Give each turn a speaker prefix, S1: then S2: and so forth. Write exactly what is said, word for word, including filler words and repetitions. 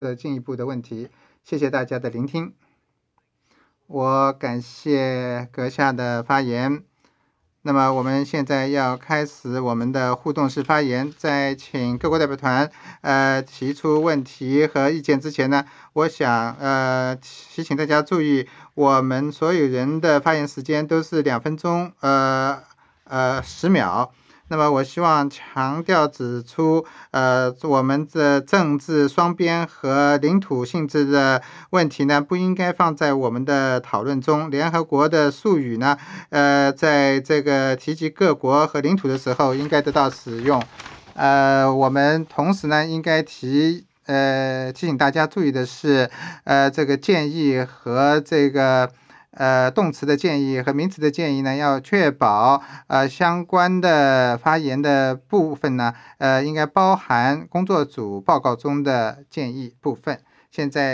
S1: 的进一步的问题。谢谢大家的聆听。我感谢阁下的发言。那么我们现在要开始我们的互动式发言，在请各国代表团呃提出问题和意见之前呢，我想呃提醒大家注意，我们所有人的发言时间都是两分钟呃呃十秒。那么我希望强调指出，呃，我们的政治双边和领土性质的问题呢，不应该放在我们的讨论中。联合国的术语呢，呃，在这个提及各国和领土的时候，应该得到使用。呃，我们同时呢，应该提呃提醒大家注意的是，呃，这个建议和这个。呃，动词的建议和名词的建议呢，要确保呃相关的发言的部分呢，呃，应该包含工作组报告中的建议部分。现在。